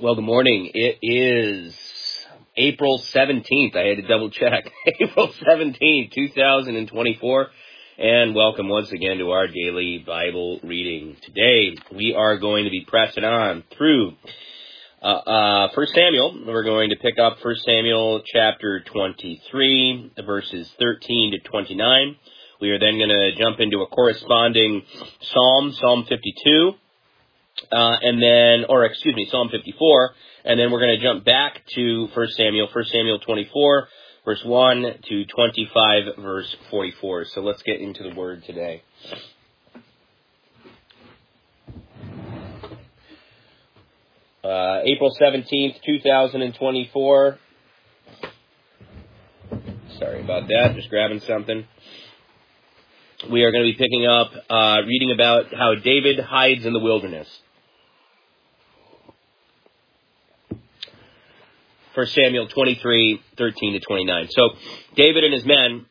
Well, good morning. It is April 17th. I had to double check. April 17th, 2024. And welcome once again to our daily Bible reading. Today, we are going to be pressing on through 1 Samuel. We're going to pick up 1 Samuel chapter 23, verses 13 to 29. We are then going to jump into a corresponding Psalm 52. Psalm 54, and then we're going to jump back to 1 Samuel 24, verse 1 to 25, verse 44. So let's get into the word today. April 17th, 2024. Sorry about that, just grabbing something. We are going to be picking up, reading about how David hides in the wilderness. 1 Samuel 23, 13 to 29. So David and his men,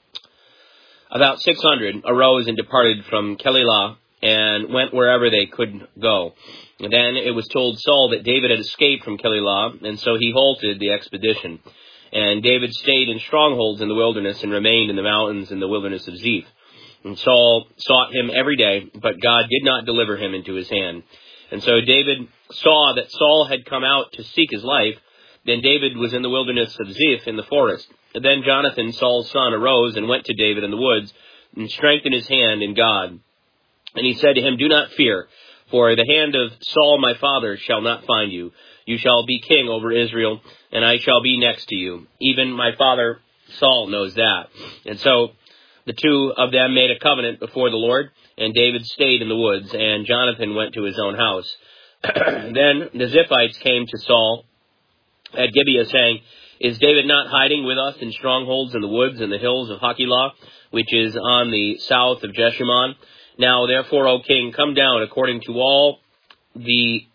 about 600, arose and departed from Keilah and went wherever they could go. And then it was told Saul that David had escaped from Keilah, and so he halted the expedition. And David stayed in strongholds in the wilderness and remained in the mountains in the wilderness of Ziph. And Saul sought him every day, but God did not deliver him into his hand. And so David saw that Saul had come out to seek his life. Then David was in the wilderness of Ziph in the forest. And then Jonathan, Saul's son, arose and went to David in the woods and strengthened his hand in God. And he said to him, "Do not fear, for the hand of Saul my father shall not find you. You shall be king over Israel, and I shall be next to you. Even my father Saul knows that." And so the two of them made a covenant before the Lord, and David stayed in the woods, and Jonathan went to his own house. Then the Ziphites came to Saul at Gibeah, saying, "Is David not hiding with us in strongholds in the woods and the hills of Hachilah, which is on the south of Jeshimon? Now therefore, O king, come down according to all the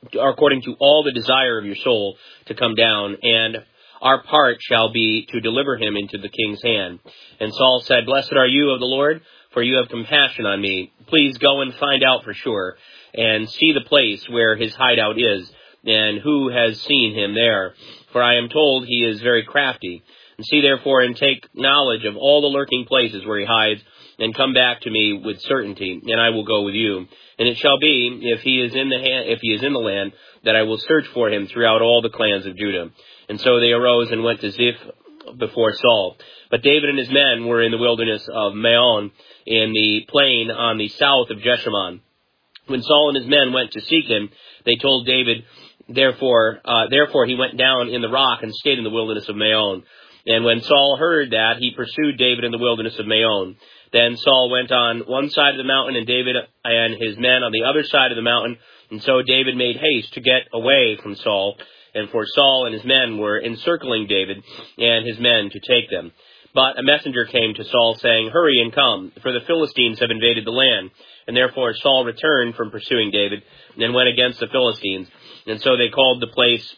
desire of your soul to come down, and our part shall be to deliver him into the king's hand." And Saul said, "Blessed are you of the Lord, for you have compassion on me. Please go and find out for sure, and see the place where his hideout is, and who has seen him there. For I am told he is very crafty. And see therefore and take knowledge of all the lurking places where he hides, and come back to me with certainty, and I will go with you. And it shall be, if he is in the land, that I will search for him throughout all the clans of Judah." And so they arose and went to Ziph before Saul. But David and his men were in the wilderness of Maon, in the plain on the south of Jeshimon. When Saul and his men went to seek him, they told David, Therefore he went down in the rock and stayed in the wilderness of Maon. And when Saul heard that, he pursued David in the wilderness of Maon. Then Saul went on one side of the mountain, and David and his men on the other side of the mountain. And so David made haste to get away from Saul. And for Saul and his men were encircling David and his men to take them. But a messenger came to Saul, saying, "Hurry and come, for the Philistines have invaded the land." And therefore Saul returned from pursuing David, and went against the Philistines. And so they called the place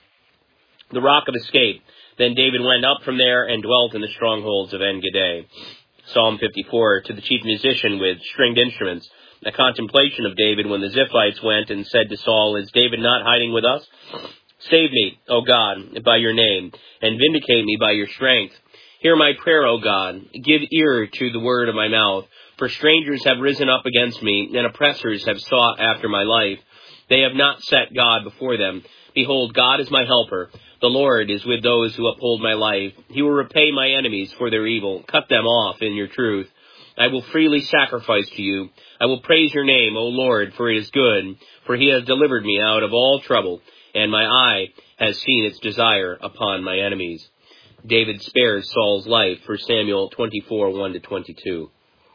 the Rock of Escape. Then David went up from there and dwelt in the strongholds of En-Gedi. Psalm 54, to the chief musician with stringed instruments. A contemplation of David when the Ziphites went and said to Saul, "Is David not hiding with us? Save me, O God, by your name, and vindicate me by your strength. Hear my prayer, O God. Give ear to the word of my mouth. For strangers have risen up against me, and oppressors have sought after my life. They have not set God before them. Behold, God is my helper. The Lord is with those who uphold my life. He will repay my enemies for their evil. Cut them off in your truth. I will freely sacrifice to you. I will praise your name, O Lord, for it is good. For he has delivered me out of all trouble, and my eye has seen its desire upon my enemies." David spares Saul's life, 1 Samuel 24, 1 to 22.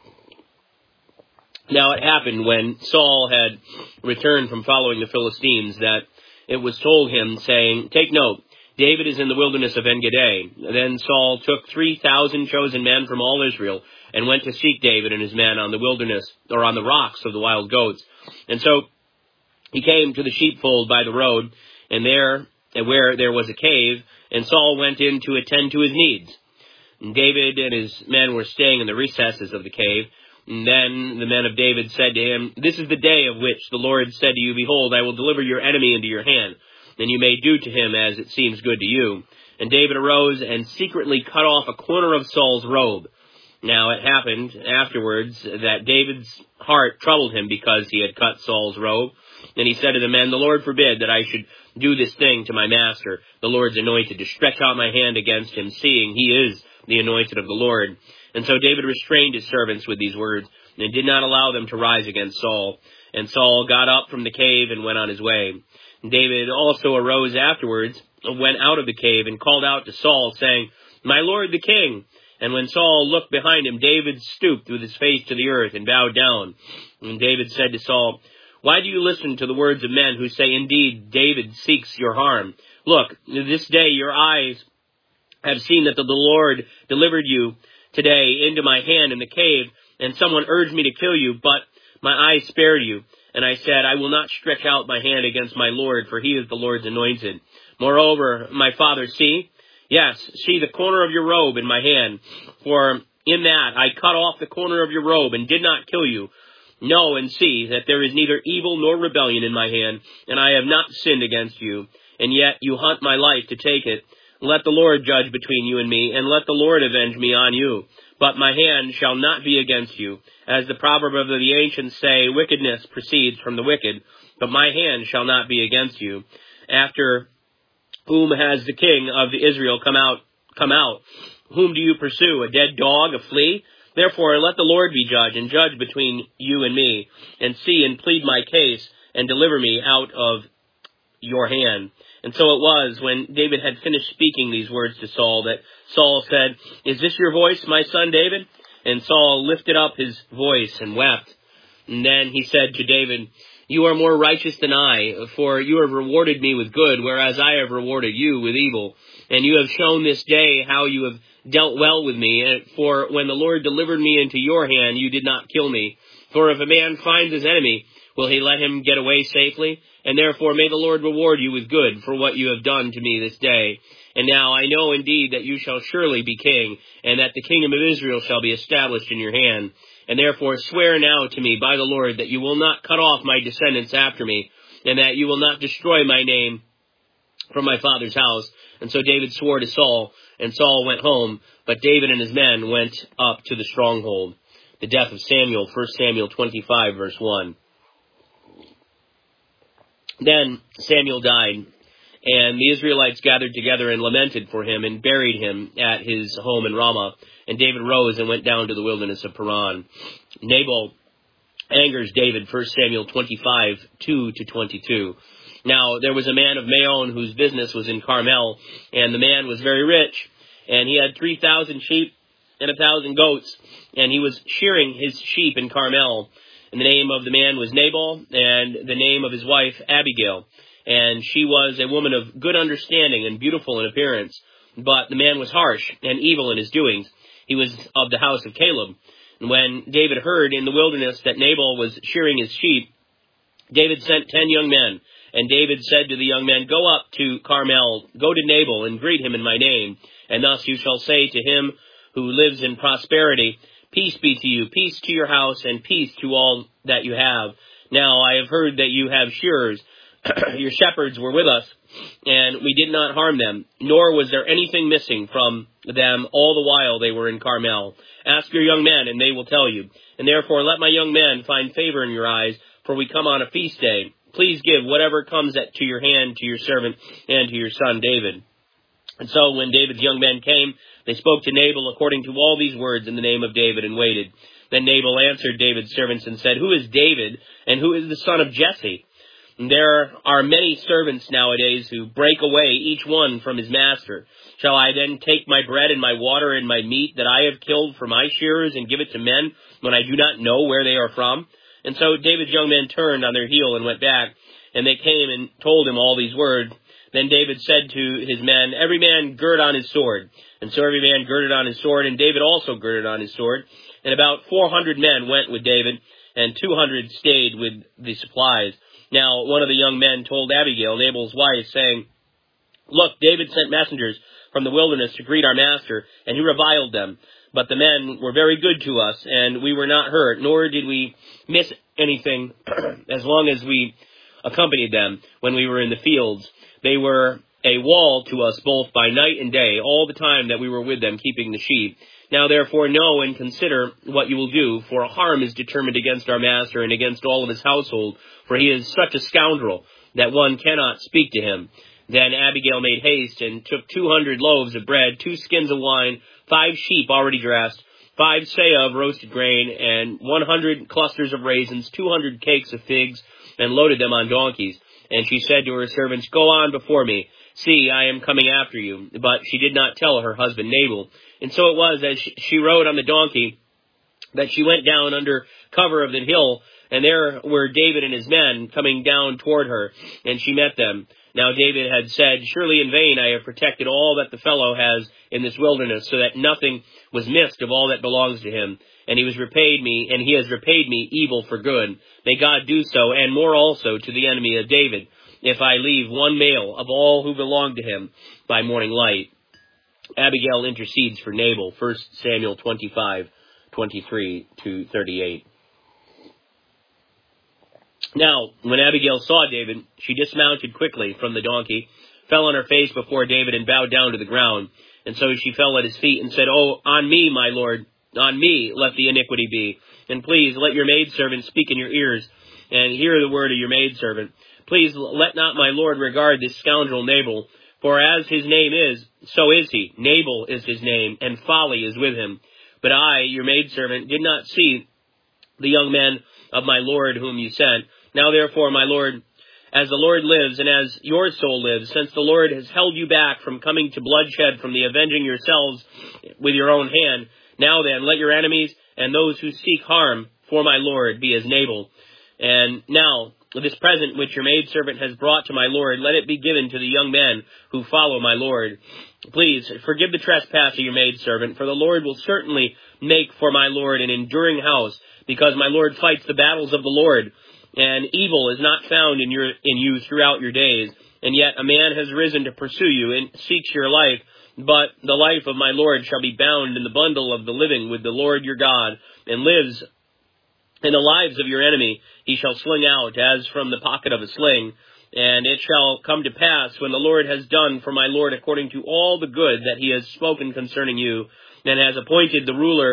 Now it happened when Saul had returned from following the Philistines that it was told him, saying, "Take note, David is in the wilderness of En-Gedi." Then Saul took 3,000 chosen men from all Israel and went to seek David and his men on the rocks of the wild goats. And so he came to the sheepfold by the road, and where there was a cave, and Saul went in to attend to his needs. And David and his men were staying in the recesses of the cave. And then the men of David said to him, "This is the day of which the Lord said to you, Behold, I will deliver your enemy into your hand." and you may do to him as it seems good to you." And David arose and secretly cut off a corner of Saul's robe. Now it happened afterwards that David's heart troubled him because he had cut Saul's robe. And he said to the men, "The Lord forbid that I should do this thing to my master, the Lord's anointed, to stretch out my hand against him, seeing he is the anointed of the Lord." And so David restrained his servants with these words, and did not allow them to rise against Saul. And Saul got up from the cave and went on his way. And David also arose afterwards, and went out of the cave, and called out to Saul, saying, "My lord the king." And when Saul looked behind him, David stooped with his face to the earth and bowed down. And David said to Saul, "Why do you listen to the words of men who say, 'Indeed, David seeks your harm'? Look, this day your eyes have seen that the Lord delivered you today into my hand in the cave, and someone urged me to kill you, but my eyes spared you. And I said, I will not stretch out my hand against my Lord, for he is the Lord's anointed. Moreover, my father, see the corner of your robe in my hand, for in that I cut off the corner of your robe and did not kill you. Know and see that there is neither evil nor rebellion in my hand, and I have not sinned against you, and yet you hunt my life to take it. Let the Lord judge between you and me, and let the Lord avenge me on you. But my hand shall not be against you. As the proverb of the ancients say, wickedness proceeds from the wicked, but my hand shall not be against you. After whom has the king of Israel come out? Whom do you pursue? A dead dog, a flea? Therefore let the Lord be judge, and judge between you and me, and see and plead my case, and deliver me out of your hand." And so it was, when David had finished speaking these words to Saul, that Saul said, "Is this your voice, my son David?" And Saul lifted up his voice and wept. And then he said to David, "You are more righteous than I, for you have rewarded me with good, whereas I have rewarded you with evil. And you have shown this day how you have dealt well with me, for when the Lord delivered me into your hand, you did not kill me. For if a man finds his enemy, will he let him get away safely? And therefore may the Lord reward you with good for what you have done to me this day. And now I know indeed that you shall surely be king, and that the kingdom of Israel shall be established in your hand. And therefore swear now to me by the Lord that you will not cut off my descendants after me, and that you will not destroy my name from my father's house." And so David swore to Saul, and Saul went home, but David and his men went up to the stronghold. The death of Samuel, 1 Samuel 25, verse 1. Then Samuel died, and the Israelites gathered together and lamented for him, and buried him at his home in Ramah. And David rose and went down to the wilderness of Paran. Nabal angers David, 1 Samuel 25, 2-22. Now there was a man of Maon whose business was in Carmel, and the man was very rich, and he had 3,000 sheep and 1,000 goats, and he was shearing his sheep in Carmel. And the name of the man was Nabal, and the name of his wife Abigail. And she was a woman of good understanding and beautiful in appearance. But the man was harsh and evil in his doings. He was of the house of Caleb. And when David heard in the wilderness that Nabal was shearing his sheep, David sent 10 young men. And David said to the young men, "Go up to Carmel, go to Nabal, and greet him in my name. And thus you shall say to him who lives in prosperity, Peace be to you, peace to your house, and peace to all that you have. Now I have heard that you have shearers. Your shepherds were with us, and we did not harm them, nor was there anything missing from them all the while they were in Carmel. Ask your young men, and they will tell you. And therefore let my young men find favor in your eyes, for we come on a feast day. Please give whatever comes to your hand to your servant and to your son David." And so when David's young men came, they spoke to Nabal according to all these words in the name of David, and waited. Then Nabal answered David's servants and said, "Who is David, and who is the son of Jesse? And there are many servants nowadays who break away, each one from his master. Shall I then take my bread and my water and my meat that I have killed for my shearers and give it to men when I do not know where they are from?" And so David's young men turned on their heel and went back, and they came and told him all these words. Then David said to his men, "Every man gird on his sword." And so every man girded on his sword, and David also girded on his sword. And about 400 men went with David, and 200 stayed with the supplies. Now one of the young men told Abigail, Nabal's wife, saying, "Look, David sent messengers from the wilderness to greet our master, and he reviled them. But the men were very good to us, and we were not hurt, nor did we miss anything as long as we accompanied them when we were in the fields. They were a wall to us both by night and day, all the time that we were with them keeping the sheep. Now therefore know and consider what you will do, for harm is determined against our master and against all of his household, for he is such a scoundrel that one cannot speak to him. Then Abigail made haste and took 200 loaves of bread, 2 skins of wine, 5 sheep already dressed, 5 seah of roasted grain, and 100 clusters of raisins, 200 cakes of figs, and loaded them on donkeys. And she said to her servants, Go on before me. See, I am coming after you. But she did not tell her husband Nabal. And so it was, as she rode on the donkey, that she went down under cover of the hill, and there were David and his men coming down toward her, and she met them. Now David had said, Surely in vain I have protected all that the fellow has in this wilderness, so that nothing was missed of all that belongs to him. And he has repaid me evil for good. May God do so, and more also, to the enemy of David, if I leave one male of all who belong to him by morning light. Abigail intercedes for Nabal, 1 Samuel 25:23-38. Now, when Abigail saw David, she dismounted quickly from the donkey, fell on her face before David, and bowed down to the ground. And so she fell at his feet and said, Oh, on me, my lord, on me let the iniquity be. And please let your maidservant speak in your ears, and hear the word of your maidservant. Please let not my lord regard this scoundrel Nabal, for as his name is, so is he. Nabal is his name, and folly is with him. But I, your maidservant, did not see the young men of my lord whom you sent. Now therefore, my lord, as the Lord lives, and as your soul lives, since the Lord has held you back from coming to bloodshed, from the avenging yourselves with your own hand, now then, let your enemies and those who seek harm for my lord be as Nabal. And now, this present which your maidservant has brought to my lord, let it be given to the young men who follow my lord. Please, forgive the trespass of your maidservant, for the Lord will certainly make for my lord an enduring house, because my lord fights the battles of the Lord, and evil is not found in you throughout your days. And yet a man has risen to pursue you and seeks your life, but the life of my lord shall be bound in the bundle of the living with the Lord your God, and lives in the lives of your enemy he shall sling out as from the pocket of a sling. And it shall come to pass, when the Lord has done for my lord according to all the good that he has spoken concerning you, and has appointed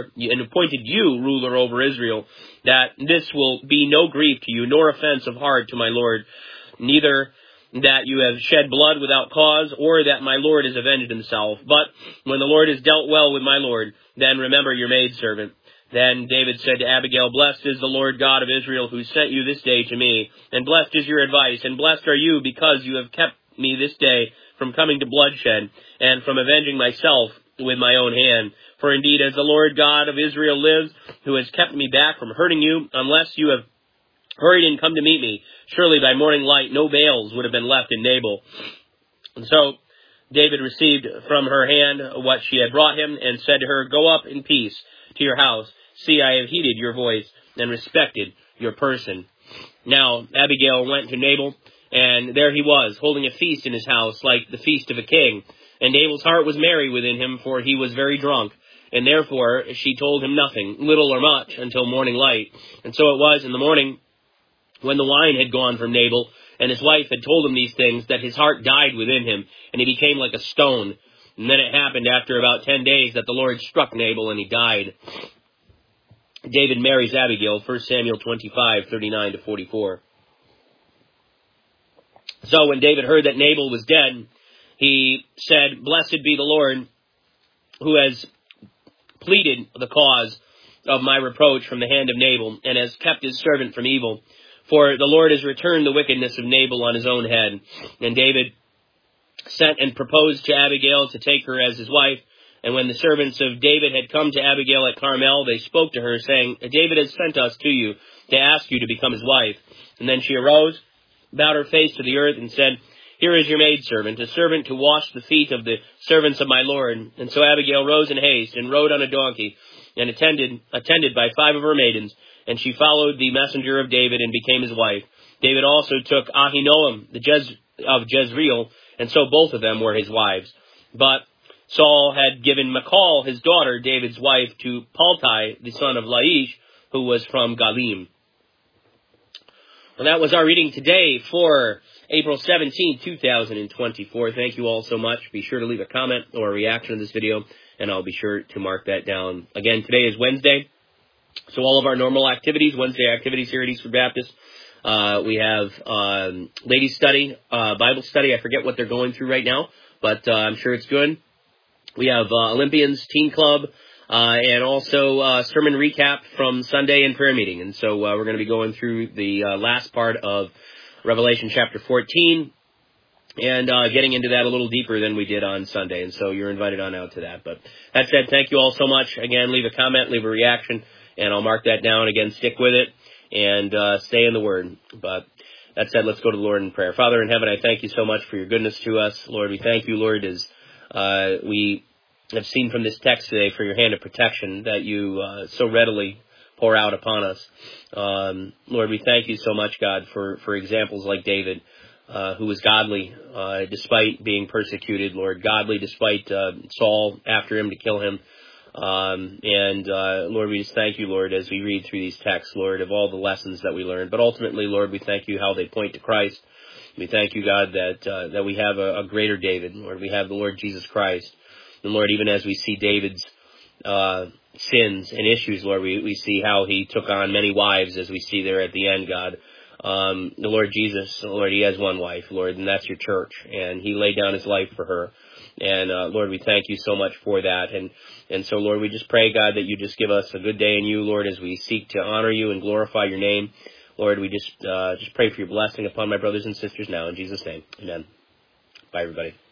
you ruler over Israel, that this will be no grief to you, nor offense of heart to my lord, neither that you have shed blood without cause, or that my lord has avenged himself. But when the Lord has dealt well with my lord, then remember your maidservant. Then David said to Abigail, Blessed is the Lord God of Israel, who sent you this day to me, and blessed is your advice, and blessed are you, because you have kept me this day from coming to bloodshed, and from avenging myself with my own hand. For indeed, as the Lord God of Israel lives, who has kept me back from hurting you, unless you have hurried and come to meet me, surely by morning light no bales would have been left in Nabal. And so David received from her hand what she had brought him, and said to her, Go up in peace to your house. See, I have heeded your voice, and respected your person. Now Abigail went to Nabal, and there he was, holding a feast in his house, like the feast of a king. And Nabal's heart was merry within him, for he was very drunk. And therefore she told him nothing, little or much, until morning light. And so it was in the morning, when the wine had gone from Nabal, and his wife had told him these things, that his heart died within him, and he became like a stone. And then it happened after about 10 days that the Lord struck Nabal, and he died. David marries Abigail, 1 Samuel 25:39-44. So when David heard that Nabal was dead, he said, Blessed be the Lord, who has pleaded the cause of my reproach from the hand of Nabal, and has kept his servant from evil. For the Lord has returned the wickedness of Nabal on his own head. And David sent and proposed to Abigail to take her as his wife. And when the servants of David had come to Abigail at Carmel, they spoke to her, saying, David has sent us to you to ask you to become his wife. And then she arose, bowed her face to the earth, and said, Here is your maidservant, a servant to wash the feet of the servants of my lord. And so Abigail rose in haste, and rode on a donkey, and attended by 5 of her maidens. And she followed the messenger of David, and became his wife. David also took Ahinoam of Jezreel, and so both of them were his wives. But Saul had given Michal, his daughter, David's wife, to Paltai, the son of Laish, who was from Galim. Well, that was our reading today for April 17, 2024. Thank you all so much. Be sure to leave a comment or a reaction to this video, and I'll be sure to mark that down. Again, today is Wednesday, so all of our normal activities, Wednesday activities here at Eastford Baptist. We have ladies' study, Bible study. I forget what they're going through right now, but I'm sure it's good. We have Olympians Teen Club, and also sermon recap from Sunday and prayer meeting. And so we're going to be going through the last part of Revelation chapter 14 and getting into that a little deeper than we did on Sunday. And so you're invited on out to that. But that said, thank you all so much. Again, leave a comment, leave a reaction, and I'll mark that down. Again, stick with it and stay in the Word. But that said, let's go to the Lord in prayer. Father in heaven, I thank you so much for your goodness to us. Lord, we thank you, Lord, as we have seen from this text today for your hand of protection that you so readily pour out upon us. Lord, we thank you so much, God, for examples like David, who was godly despite being persecuted, Lord, godly despite Saul after him to kill him. Lord, we just thank you, Lord, as we read through these texts, Lord, of all the lessons that we learned. But ultimately, Lord, we thank you how they point to Christ. We thank you, God, that we have a greater David. Lord, we have the Lord Jesus Christ. And Lord, even as we see David's sins and issues, Lord, we see how he took on many wives, as we see there at the end, God. The Lord Jesus, Lord, he has one wife, Lord, and that's your church. And he laid down his life for her. And Lord, we thank you so much for that. And so, Lord, we just pray, God, that you just give us a good day in you, Lord, as we seek to honor you and glorify your name. Lord, we just pray for your blessing upon my brothers and sisters now. In Jesus' name, amen. Bye, everybody.